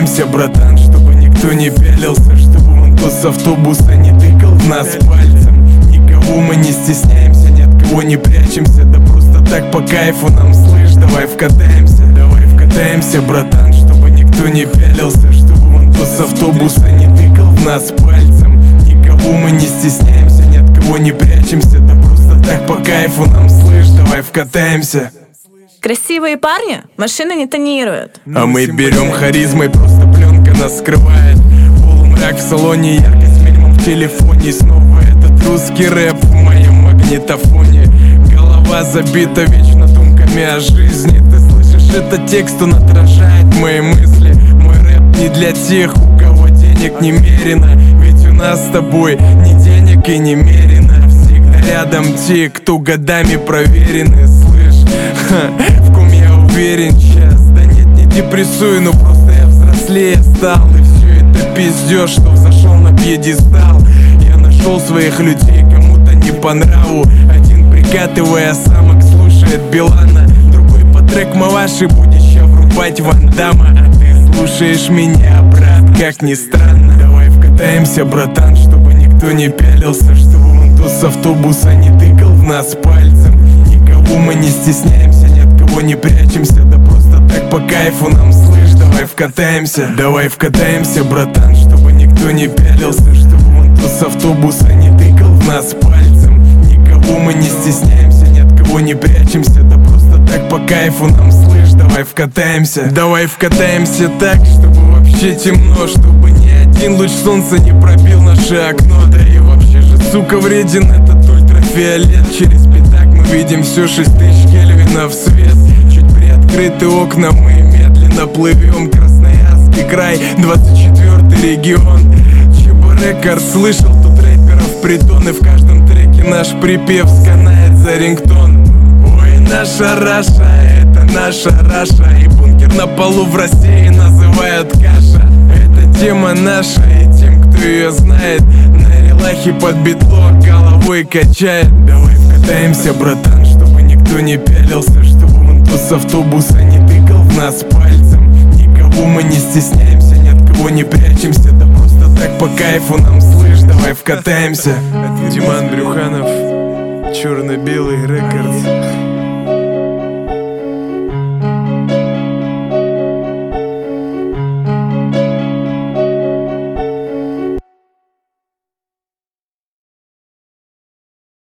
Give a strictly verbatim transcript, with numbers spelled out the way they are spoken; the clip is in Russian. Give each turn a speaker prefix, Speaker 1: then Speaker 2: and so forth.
Speaker 1: вкатаемся, братан, чтобы никто не пялился, чтобы вон то с автобуса не тыкал в нас пальцем. Никого мы не стесняемся, ни от кого не прячемся, да просто так по кайфу нам, слышь, давай вкатаемся. Давай вкатаемся, братан, чтобы никто не пялился, чтобы вон то с автобуса не тыкал в нас пальцем. Никого мы не стесняемся, ни от кого не прячемся, да просто так по кайфу нам, слышь, давай вкатаемся.
Speaker 2: Красивые парни машины не тонируют,
Speaker 1: а мы берем харизмой, просто пленка нас скрывает. Полумрак в салоне, яркость минимум в телефоне. И снова этот русский рэп в моем магнитофоне. Голова забита вечно думками о жизни. Ты слышишь, это текст, он отражает мои мысли. Мой рэп не для тех, у кого денег немерено, ведь у нас с тобой ни денег и немерено. Всегда рядом те, кто годами проверены. Ха, в ком я уверен сейчас. Да нет, не депрессую, но просто я взрослее стал. И все это пиздёж, что взошел на пьедестал. Я нашел своих людей, кому-то не по нраву. Один прикатывая самок слушает Билана, другой по трек Маваши будет ща врубать Ван Дамма. А ты слушаешь меня, брат, как ни странно. Давай вкатаемся, братан, чтобы никто не пялился, чтобы вон то с автобуса не тыкал в нас пальцем. Мы не стесняемся, ни от кого не прячемся, да просто так по кайфу нам, слышь, давай вкатаемся. Давай вкатаемся, братан, чтобы никто не пялился, чтобы вон то с автобуса не тыкал в нас пальцем. Никого мы не стесняемся, ни от кого не прячемся, да просто так по кайфу нам, слышь, давай вкатаемся. Давай вкатаемся так, чтобы вообще темно, чтобы ни один луч солнца не пробил наше окно. Да и вообще же, сука, вреден этот ультрафиолет. Через пятак мы видим все шесть тысяч кельвинов свет. Чуть приоткрыты окна, мы медленно плывем. Красноярский край, двадцать четвёртый регион. ЧБ Рекорд, слышал тут рэперов притон, и в каждом треке наш припев сканает за рингтон. Ой, наша Раша, это наша Раша, и бункер на полу в России называют каша. Это тема наша, и тем, кто ее знает, на релахе под битло головой качает. Давай вкатаемся, братан, чтобы никто не пялился, чтобы вон то с автобуса не тыкал в нас пальцем. Никого мы не стесняемся, ни от кого не прячемся, да просто так по кайфу нам, слышь, давай вкатаемся. Диман Брюханов, черно-белый рекорд.